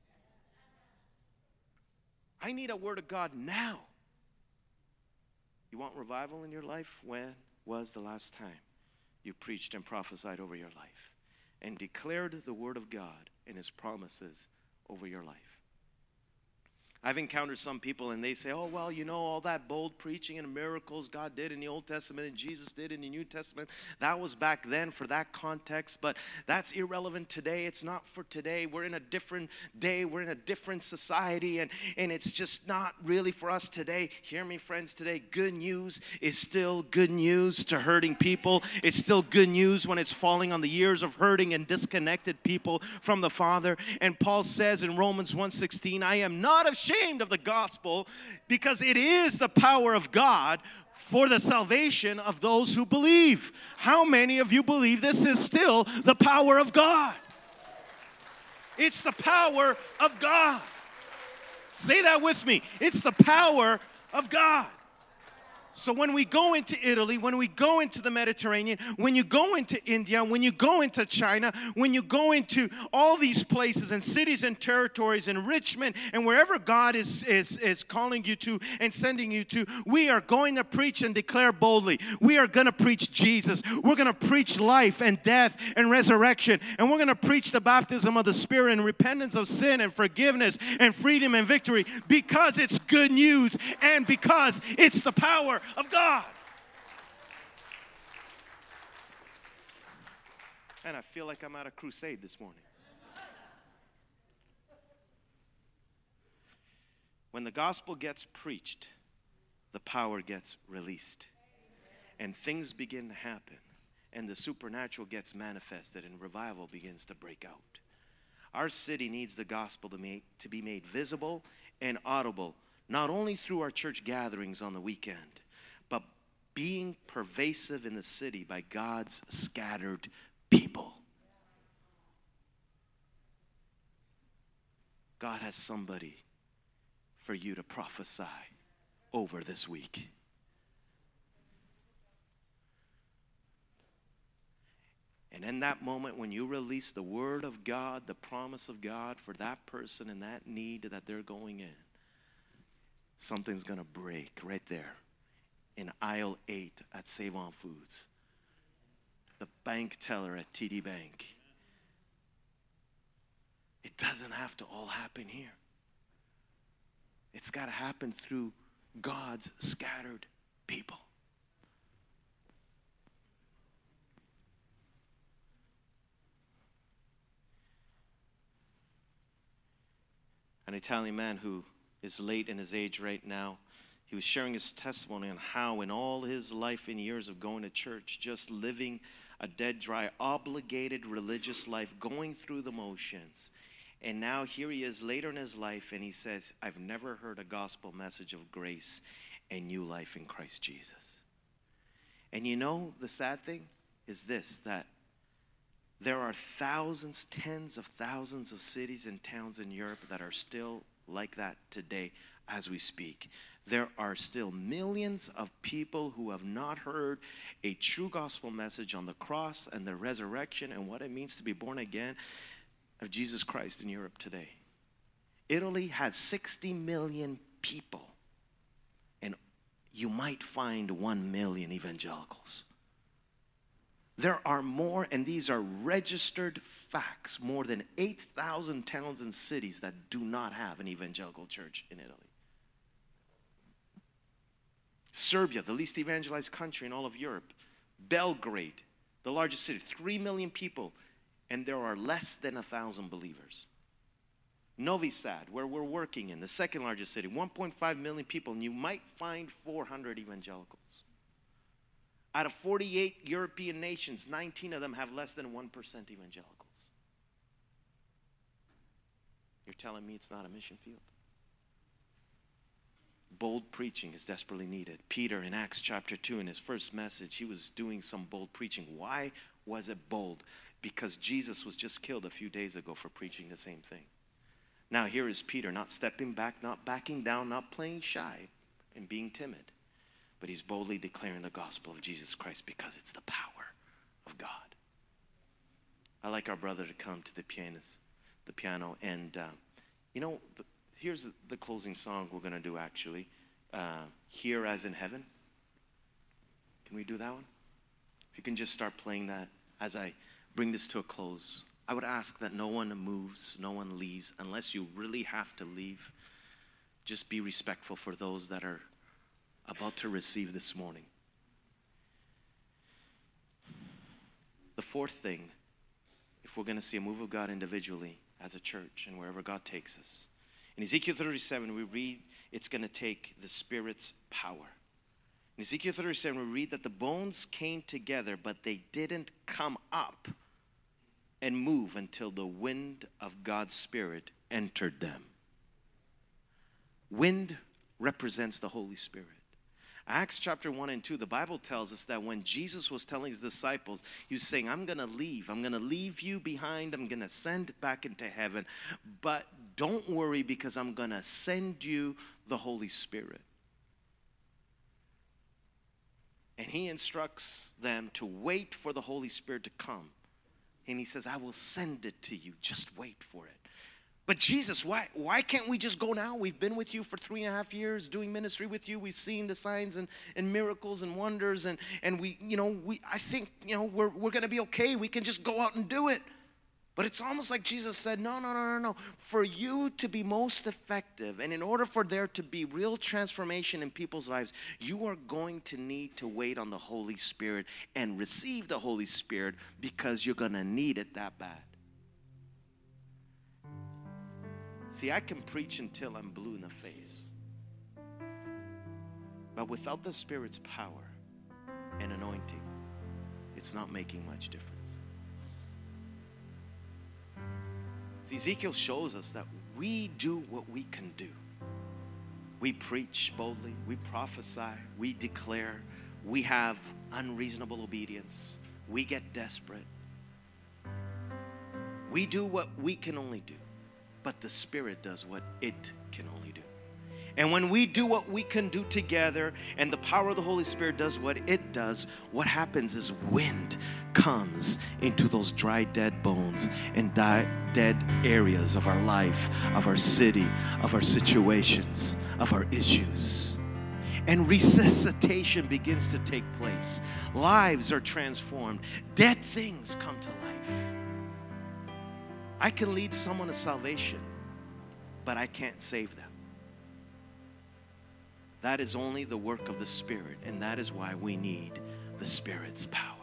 I need a Word of God now. You want revival in your life? When was the last time you preached and prophesied over your life and declared the word of God and his promises over your life? I've encountered some people and they say, oh, well, you know, all that bold preaching and miracles God did in the Old Testament and Jesus did in the New Testament, that was back then for that context, but that's irrelevant today. It's not for today. We're in a different day. We're in a different society, and, and it's just not really for us today. Hear me, friends, today. Good news is still good news to hurting people. It's still good news when it's falling on the ears of hurting and disconnected people from the Father. And Paul says in Romans one sixteen, I am not ashamed of the gospel, because it is the power of God for the salvation of those who believe. How many of you believe this is still the power of God? It's the power of God. Say that with me. It's the power of God. So when we go into Italy, when we go into the Mediterranean, when you go into India, when you go into China, when you go into all these places and cities and territories and Richmond and wherever God is, is, is calling you to and sending you to, we are going to preach and declare boldly. We are going to preach Jesus. We're going to preach life and death and resurrection. And we're going to preach the baptism of the Spirit and repentance of sin and forgiveness and freedom and victory, because it's good news and because it's the power of God. And I feel like I'm at a crusade this morning. When the gospel gets preached, the power gets released. And things begin to happen. And the supernatural gets manifested and revival begins to break out. Our city needs the gospel to, make, to be made visible and audible, not only through our church gatherings on the weekend, but being pervasive in the city by God's scattered people. God has somebody for you to prophesy over this week. And in that moment, when you release the word of God, the promise of God for that person and that need that they're going in, something's going to break right there in aisle eight at Save-On Foods, the bank teller at T D Bank. It doesn't have to all happen here. It's got to happen through God's scattered people. An Italian man who is late in his age right now, he was sharing his testimony on how in all his life and years of going to church, just living a dead, dry, obligated religious life, going through the motions. And now here he is later in his life, and he says, I've never heard a gospel message of grace and new life in Christ Jesus. And you know, the sad thing is this, that there are thousands, tens of thousands of cities and towns in Europe that are still like that today as we speak. There are still millions of people who have not heard a true gospel message on the cross and the resurrection and what it means to be born again of Jesus Christ in Europe today. Italy has sixty million people, and you might find one million evangelicals. There are more, and these are registered facts, more than eight thousand towns and cities that do not have an evangelical church in Italy. Serbia, the least evangelized country in all of Europe. Belgrade, the largest city, three million people, and there are less than one thousand believers. Novi Sad, where we're working in, the second largest city, one point five million people, and you might find four hundred evangelicals. Out of forty-eight European nations, nineteen of them have less than one percent evangelicals. You're telling me it's not a mission field? Bold preaching is desperately needed. Peter in Acts chapter two, in his first message, he was doing some bold preaching. Why was it bold? Because Jesus was just killed a few days ago for preaching the same thing. Now here is Peter, not stepping back, not backing down, not playing shy and being timid. But he's boldly declaring the gospel of Jesus Christ because it's the power of God. I like our brother to come to the pianist, the piano. And, uh, you know, the, here's the, the closing song we're going to do, actually. Uh, Here as in Heaven. Can we do that one? If you can just start playing that as I bring this to a close. I would ask that no one moves, no one leaves, unless you really have to leave. Just be respectful for those that are about to receive this morning. The fourth thing, if we're going to see a move of God individually as a church and wherever God takes us, in Ezekiel thirty-seven we read it's going to take the Spirit's power. In Ezekiel thirty-seven we read that the bones came together, but they didn't come up and move until the wind of God's Spirit entered them. Wind represents the Holy Spirit. Acts chapter one and two, the Bible tells us that when Jesus was telling his disciples, he was saying, I'm going to leave. I'm going to leave you behind. I'm going to send back into heaven. But don't worry, because I'm going to send you the Holy Spirit. And he instructs them to wait for the Holy Spirit to come. And he says, I will send it to you. Just wait for it. But Jesus, why, why can't we just go now? We've been with you for three and a half years doing ministry with you. We've seen the signs and, and miracles and wonders. And, and we, you know, we I think, you know, we're, we're going to be okay. We can just go out and do it. But it's almost like Jesus said, no, no, no, no, no. For you to be most effective, and in order for there to be real transformation in people's lives, you are going to need to wait on the Holy Spirit and receive the Holy Spirit, because you're going to need it that bad. See, I can preach until I'm blue in the face. But without the Spirit's power and anointing, it's not making much difference. See, Ezekiel shows us that we do what we can do. We preach boldly, we prophesy, we declare, we have unreasonable obedience, we get desperate. We do what we can only do. But the Spirit does what it can only do. And when we do what we can do together, and the power of the Holy Spirit does what it does, what happens is wind comes into those dry, dead bones and die, dead areas of our life, of our city, of our situations, of our issues. And resuscitation begins to take place. Lives are transformed. Dead things come to life. I can lead someone to salvation, but I can't save them. That is only the work of the Spirit, and that is why we need the Spirit's power.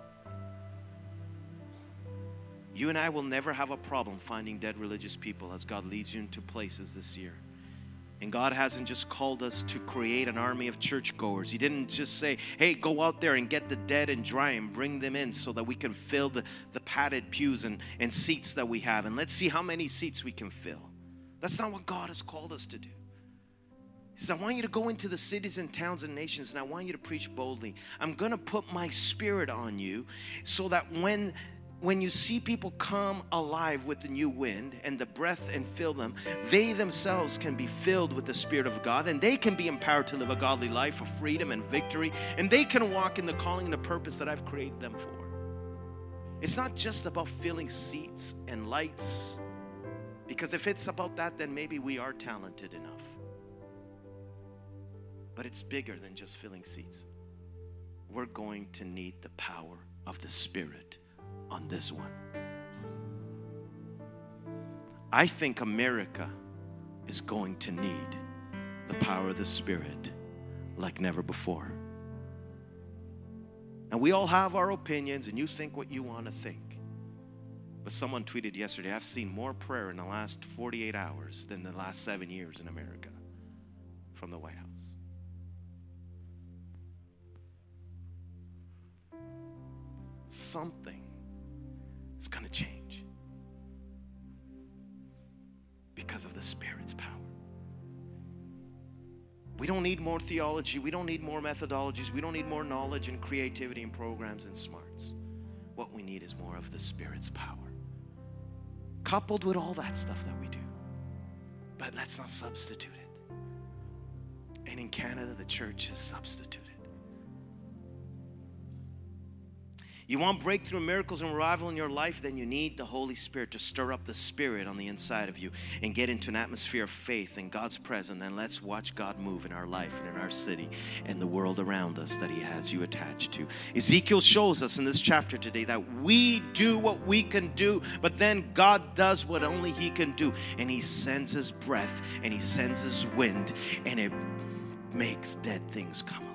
You and I will never have a problem finding dead religious people as God leads you into places this year. And God hasn't just called us to create an army of churchgoers. He didn't just say, hey, go out there and get the dead and dry and bring them in so that we can fill the, the padded pews and, and seats that we have. And let's see how many seats we can fill. That's not what God has called us to do. He says, I want you to go into the cities and towns and nations, and I want you to preach boldly. I'm going to put my Spirit on you so that when When you see people come alive with the new wind and the breath and fill them, they themselves can be filled with the Spirit of God, and they can be empowered to live a godly life of freedom and victory, and they can walk in the calling and the purpose that I've created them for. It's not just about filling seats and lights, because if it's about that, then maybe we are talented enough. But it's bigger than just filling seats. We're going to need the power of the Spirit on this one. I think America is going to need the power of the Spirit like never before. And we all have our opinions, and you think what you want to think. But someone tweeted yesterday, I've seen more prayer in the last forty-eight hours than the last seven years in America from the White House. Something is going to change because of the Spirit's power. We don't need more theology. We don't need more methodologies. We don't need more knowledge and creativity and programs and smarts. What we need is more of the Spirit's power, coupled with all that stuff that we do. But let's not substitute it. And in Canada, the church has substituted. You want breakthrough, miracles, and revival in your life? Then you need the Holy Spirit to stir up the Spirit on the inside of you and get into an atmosphere of faith in God's presence. And let's watch God move in our life and in our city and the world around us that He has you attached to. Ezekiel shows us in this chapter today that we do what we can do, but then God does what only He can do. And He sends His breath and He sends His wind, and it makes dead things come alive.